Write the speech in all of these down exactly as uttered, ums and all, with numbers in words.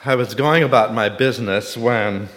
I was going about my business when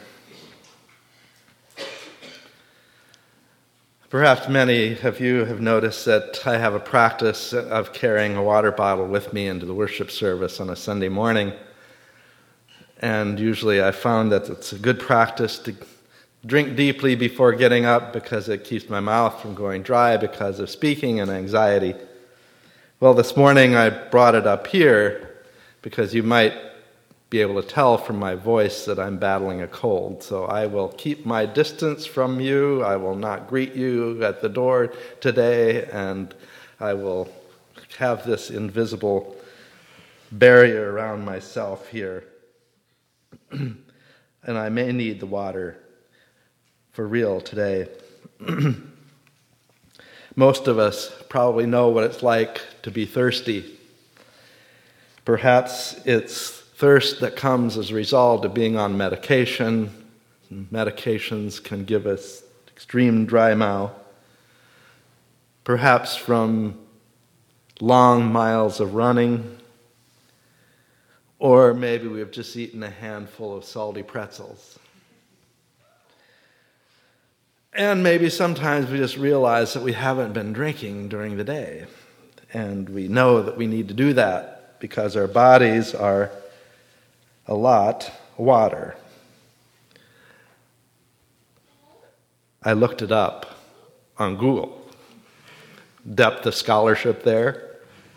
perhaps many of you have noticed that I have a practice of carrying a water bottle with me into the worship service on a Sunday morning. And usually I found that it's a good practice to drink deeply before getting up because it keeps my mouth from going dry because of speaking and anxiety. Well, this morning I brought it up here because you might be able to tell from my voice that I'm battling a cold. So I will keep my distance from you. I will not greet you at the door today, and I will have this invisible barrier around myself here. And I may need the water for real today. Most of us probably know what it's like to be thirsty. Perhaps it's thirst that comes as a result of being on medication. Medications can give us extreme dry mouth. Perhaps from long miles of running. Or maybe we've just eaten a handful of salty pretzels. And maybe sometimes we just realize that we haven't been drinking during the day. And we know that we need to do that because our bodies are a lot water. I looked it up on Google. Depth of scholarship there.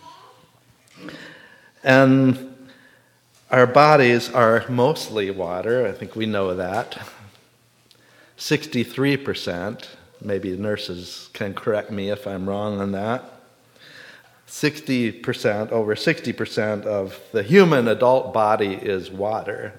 And our bodies are mostly water. I think we know that. sixty-three percent. Maybe nurses can correct me if I'm wrong on that. sixty percent, over sixty percent of the human adult body is water.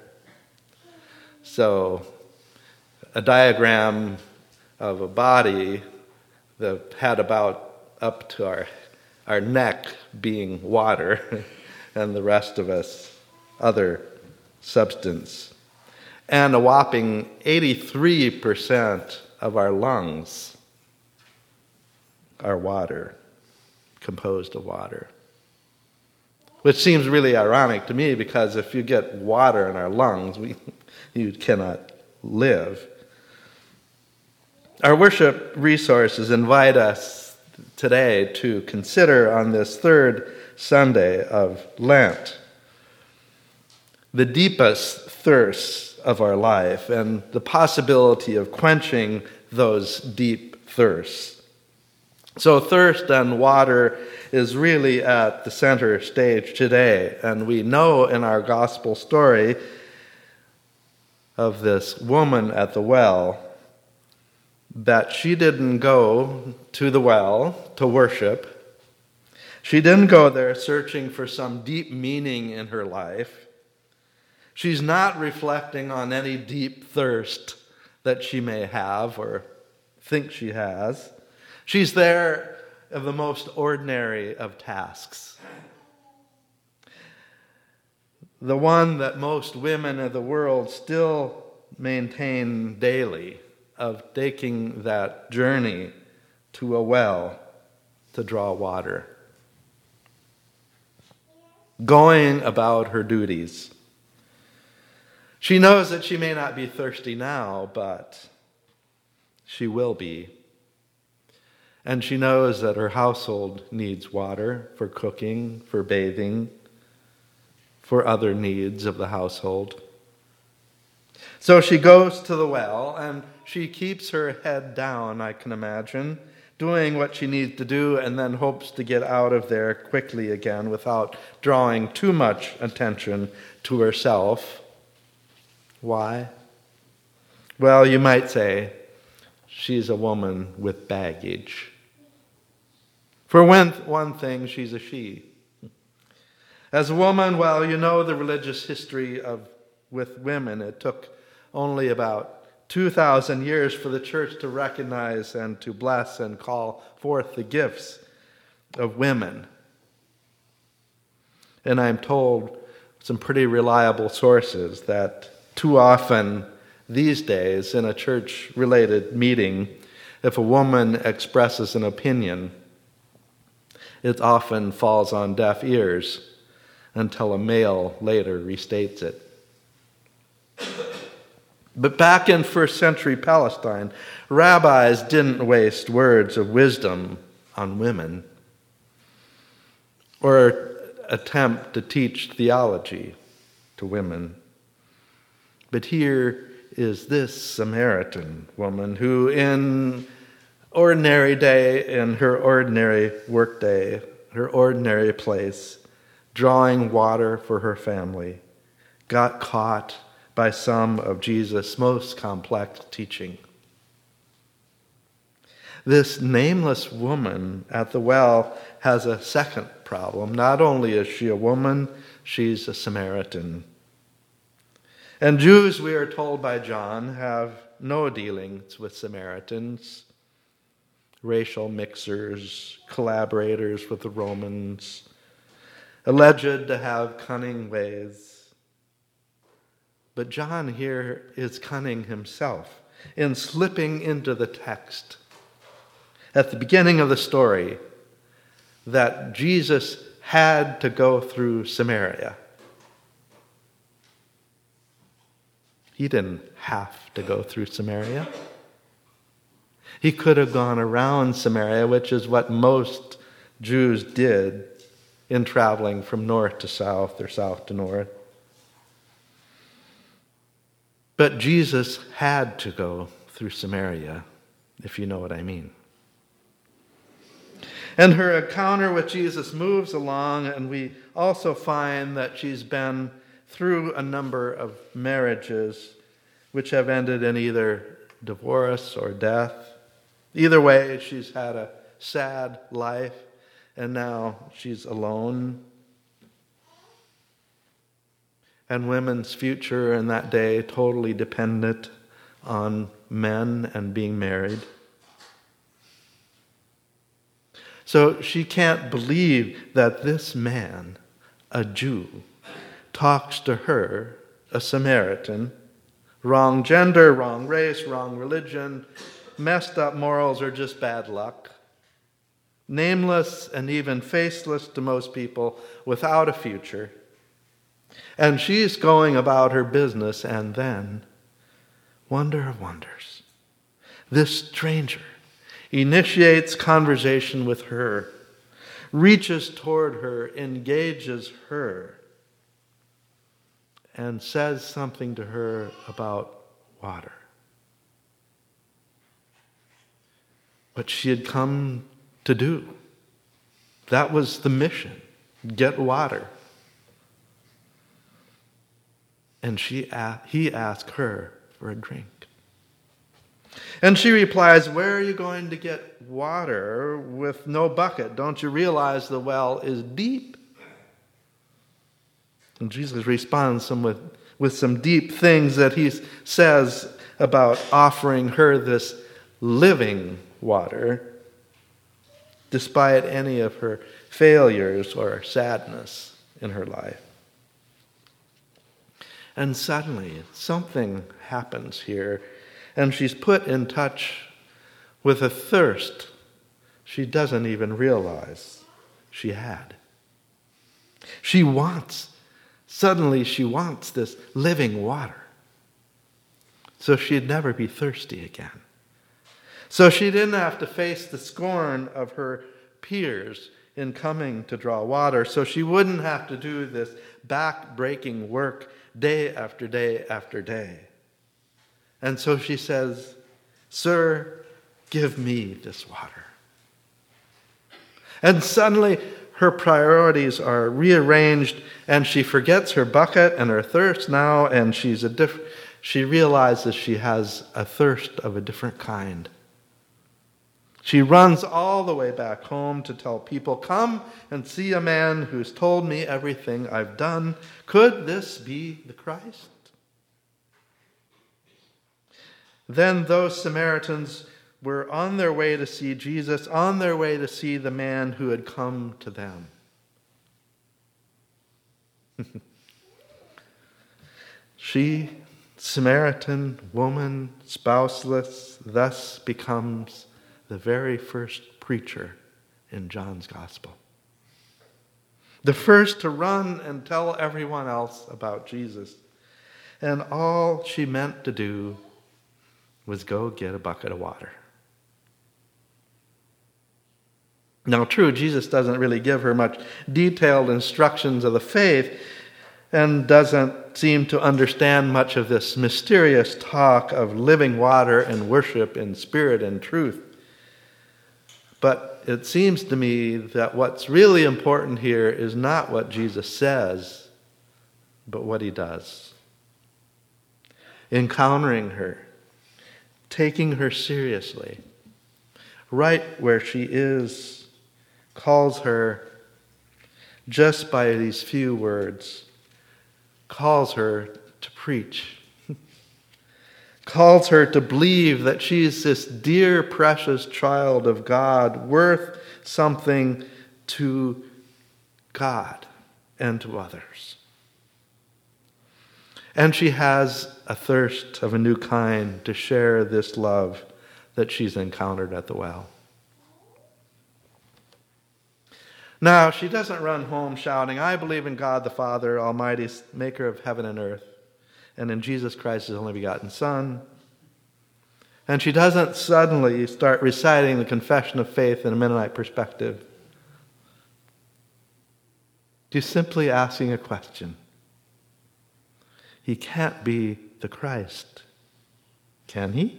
So a diagram of a body that had about up to our, our neck being water and the rest of us other substance. And a whopping eighty-three percent of our lungs are water. Composed of water. Which seems really ironic to me because if you get water in our lungs, we, you cannot live. Our worship resources invite us today to consider on this third Sunday of Lent the deepest thirsts of our life and the possibility of quenching those deep thirsts. So thirst and water is really at the center stage today. And we know in our gospel story of this woman at the well that she didn't go to the well to worship. She didn't go there searching for some deep meaning in her life. She's not reflecting on any deep thirst that she may have or think she has. She's there of the most ordinary of tasks. The one that most women of the world still maintain daily, of taking that journey to a well to draw water. Going about her duties. She knows that she may not be thirsty now, but she will be. And she knows that her household needs water for cooking, for bathing, for other needs of the household. So she goes to the well, and she keeps her head down, I can imagine, doing what she needs to do, and then hopes to get out of there quickly again without drawing too much attention to herself. Why? Well, you might say, she's a woman with baggage. For one thing, she's a she. As a woman, well, you know the religious history of with women. It took only about two thousand years for the church to recognize and to bless and call forth the gifts of women. And I'm told some pretty reliable sources that too often these days in a church-related meeting, if a woman expresses an opinion, it often falls on deaf ears until a male later restates it. But back in first century Palestine, rabbis didn't waste words of wisdom on women or attempt to teach theology to women. But here is this Samaritan woman who in ordinary day, in her ordinary workday, her ordinary place, drawing water for her family, got caught by some of Jesus' most complex teaching. This nameless woman at the well has a second problem. Not only is she a woman, she's a Samaritan. And Jews, we are told by John, have no dealings with Samaritans, racial mixers, collaborators with the Romans, alleged to have cunning ways. But John here is cunning himself in slipping into the text at the beginning of the story that Jesus had to go through Samaria. He didn't have to go through Samaria. He could have gone around Samaria, which is what most Jews did in traveling from north to south or south to north. But Jesus had to go through Samaria, if you know what I mean. And her encounter with Jesus moves along, and we also find that she's been through a number of marriages which have ended in either divorce or death. Either way, she's had a sad life, and now she's alone. And women's future in that day totally dependent on men and being married. So she can't believe that this man, a Jew, talks to her, a Samaritan, wrong gender, wrong race, wrong religion, messed up morals, or just bad luck, nameless and even faceless to most people, without a future. And she's going about her business, and then, wonder of wonders, this stranger initiates conversation with her, reaches toward her, engages her, and says something to her about water. What she had come to do. That was the mission. Get water. And she, he asked her for a drink. And she replies, "Where are you going to get water with no bucket? Don't you realize the well is deep?" And Jesus responds some with, with some deep things that he says about offering her this living water, despite any of her failures or sadness in her life. And suddenly, something happens here, and she's put in touch with a thirst she doesn't even realize she had. She wants, suddenly she wants this living water, so she'd never be thirsty again. So she didn't have to face the scorn of her peers in coming to draw water, so she wouldn't have to do this back-breaking work day after day after day. And so she says, "Sir, give me this water." And suddenly her priorities are rearranged, and she forgets her bucket and her thirst now, and she's a diff- she realizes she has a thirst of a different kind. She runs all the way back home to tell people, "Come and see a man who's told me everything I've done. Could this be the Christ?" Then those Samaritans were on their way to see Jesus, on their way to see the man who had come to them. She, Samaritan woman, spouseless, thus becomes the very first preacher in John's Gospel. The first to run and tell everyone else about Jesus. and all she meant to do was go get a bucket of water. Now, true, Jesus doesn't really give her much detailed instructions of the faith and doesn't seem to understand much of this mysterious talk of living water and worship in spirit and truth. But it seems to me that what's really important here is not what Jesus says, but what he does. Encountering her, taking her seriously, right where she is, calls her just by these few words, calls her to preach, calls her to believe that she's this dear, precious child of God, worth something to God and to others. And she has a thirst of a new kind to share this love that she's encountered at the well. Now, she doesn't run home shouting, I believe in God the Father, Almighty, maker of heaven and earth, and in Jesus Christ, his only begotten Son. And she doesn't suddenly start reciting the confession of faith in a Mennonite perspective. She's simply asking a question. He can't be the Christ, can he?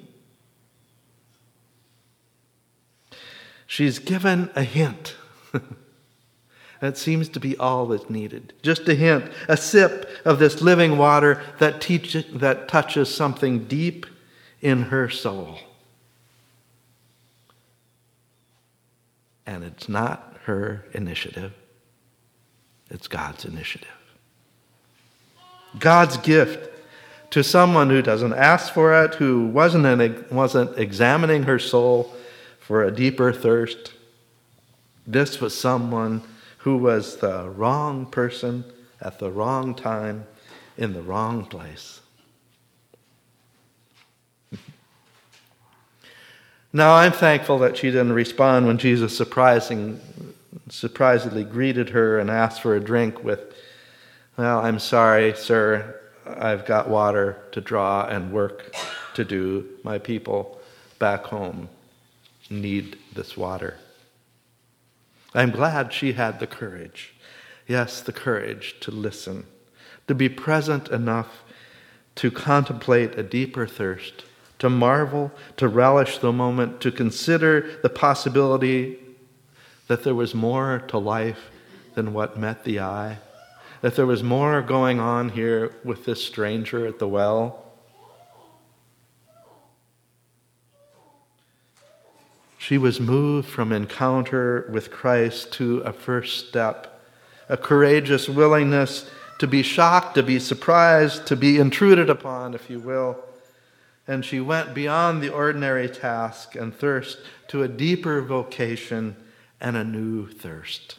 She's given a hint. That seems to be all that's needed. Just a hint, a sip of this living water that teach, that touches something deep in her soul. And it's not her initiative. It's God's initiative. God's gift to someone who doesn't ask for it, who wasn't, an, wasn't examining her soul for a deeper thirst. This was someone who was the wrong person at the wrong time in the wrong place. Now, I'm thankful that she didn't respond when Jesus surprising, surprisingly greeted her and asked for a drink with, well, I'm sorry, sir, I've got water to draw and work to do. My people back home need this water. I'm glad she had the courage, yes, the courage to listen, to be present enough to contemplate a deeper thirst, to marvel, to relish the moment, to consider the possibility that there was more to life than what met the eye, that there was more going on here with this stranger at the well. She was moved from encounter with Christ to a first step, a courageous willingness to be shocked, to be surprised, to be intruded upon, if you will. And she went beyond the ordinary task and thirst to a deeper vocation and a new thirst.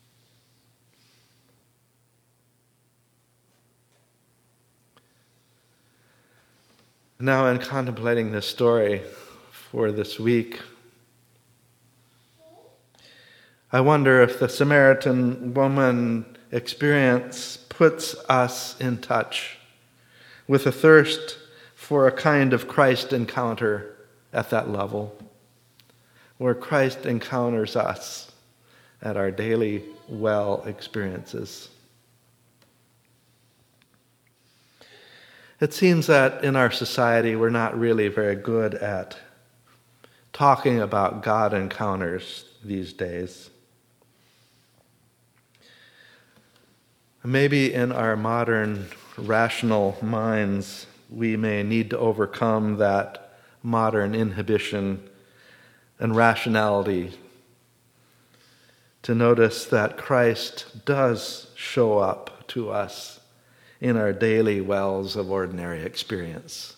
Now, in contemplating this story for this week, I wonder if the Samaritan woman experience puts us in touch with a thirst for a kind of Christ encounter at that level, where Christ encounters us at our daily well experiences. It seems that in our society we're not really very good at talking about God encounters these days. Maybe in our modern rational minds, we may need to overcome that modern inhibition and rationality to notice that Christ does show up to us in our daily wells of ordinary experience.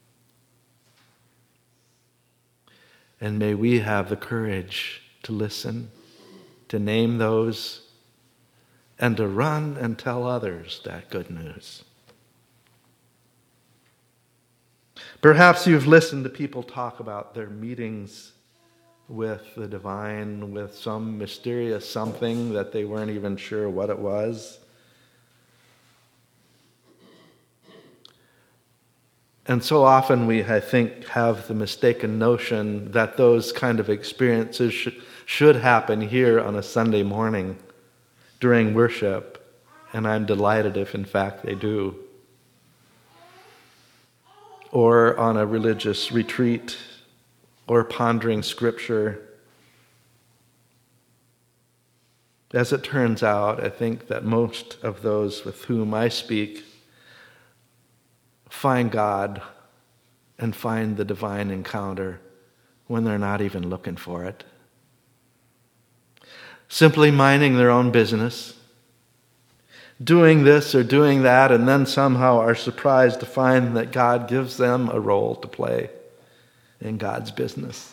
And may we have the courage to listen, to name those, and to run and tell others that good news. Perhaps you've listened to people talk about their meetings with the divine, with some mysterious something that they weren't even sure what it was. And so often we, I think, have the mistaken notion that those kind of experiences should, should happen here on a Sunday morning during worship, and I'm delighted if in fact they do. Or on a religious retreat, or pondering Scripture. As it turns out, I think that most of those with whom I speak find God and find the divine encounter when they're not even looking for it. Simply minding their own business, doing this or doing that, and then somehow are surprised to find that God gives them a role to play in God's business.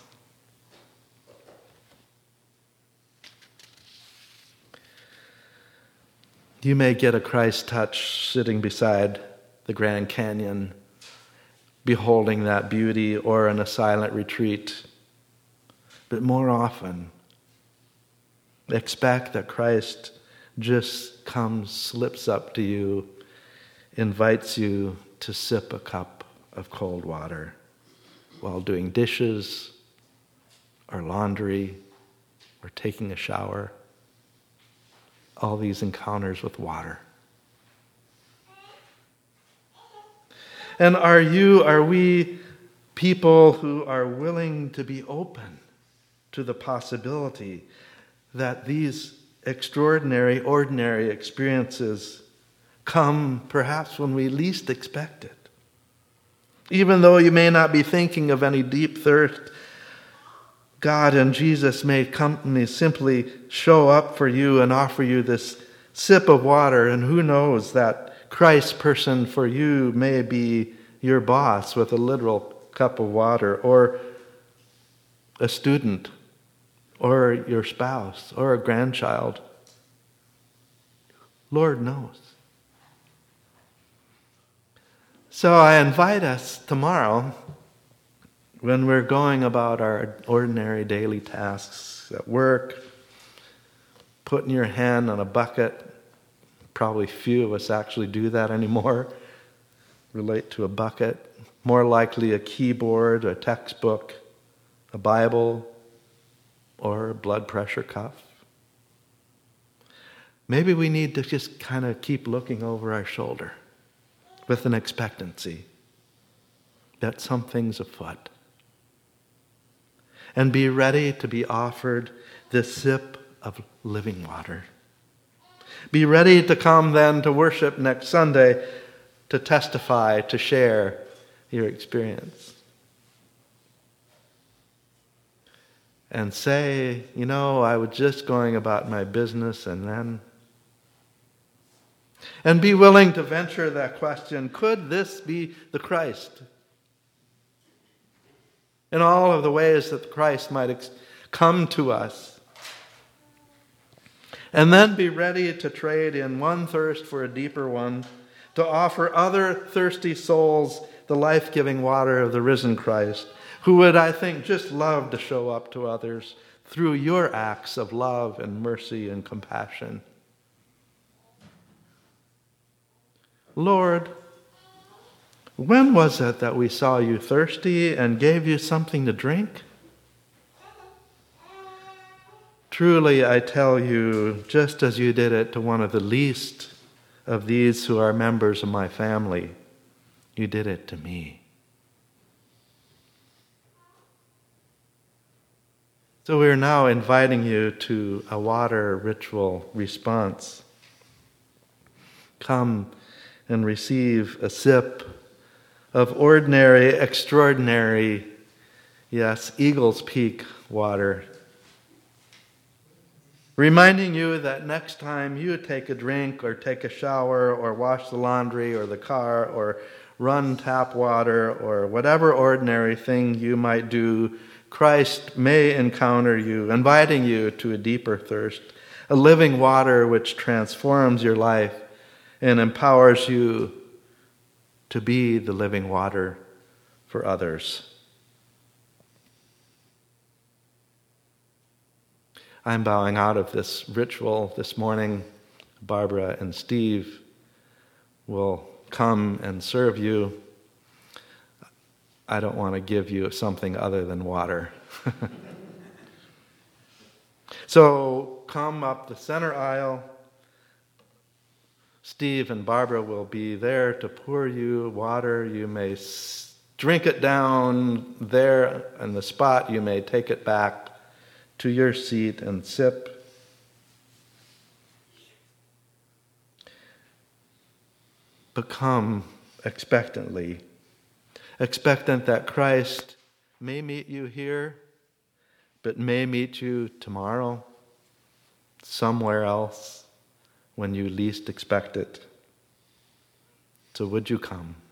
You may get a Christ touch sitting beside the Grand Canyon, beholding that beauty, or in a silent retreat. But more often, expect that Christ just comes, slips up to you, invites you to sip a cup of cold water while doing dishes, or laundry, or taking a shower. All these encounters with water. And are you, are we people who are willing to be open to the possibility that these extraordinary, ordinary experiences come perhaps when we least expect it? Even though you may not be thinking of any deep thirst, God and Jesus may come, may simply show up for you and offer you this sip of water, and who knows, that Christ person for you may be your boss with a literal cup of water, or a student, or your spouse, or a grandchild. Lord knows. So I invite us tomorrow, when we're going about our ordinary daily tasks at work, putting your hand on a bucket. Probably few of us actually do that anymore. Relate to a bucket. More likely a keyboard, a textbook, a Bible, or a blood pressure cuff. Maybe we need to just kind of keep looking over our shoulder with an expectancy that something's afoot. And be ready to be offered this sip of living water. Be ready to come then to worship next Sunday, to testify, to share your experience. And say, you know, I was just going about my business, and then... And be willing to venture that question, could this be the Christ? In all of the ways that Christ might ex- come to us. And then be ready to trade in one thirst for a deeper one, to offer other thirsty souls the life-giving water of the risen Christ, who would, I think, just love to show up to others through your acts of love and mercy and compassion. Lord, when was it that we saw you thirsty and gave you something to drink? Truly, I tell you, just as you did it to one of the least of these who are members of my family, you did it to me. So we are now inviting you to a water ritual response. Come and receive a sip of ordinary, extraordinary, yes, Eagle's Peak water. Reminding you that next time you take a drink or take a shower or wash the laundry or the car or run tap water or whatever ordinary thing you might do, Christ may encounter you, inviting you to a deeper thirst, a living water which transforms your life and empowers you to be the living water for others. I'm bowing out of this ritual this morning. Barbara and Steve will come and serve you. I don't want to give you something other than water. So come up the center aisle. Steve and Barbara will be there to pour you water. You may s- drink it down there on the spot. You may take it back to your seat and sip. But come expectantly, expectant that Christ may meet you here, but may meet you tomorrow, somewhere else, when you least expect it. So would you come?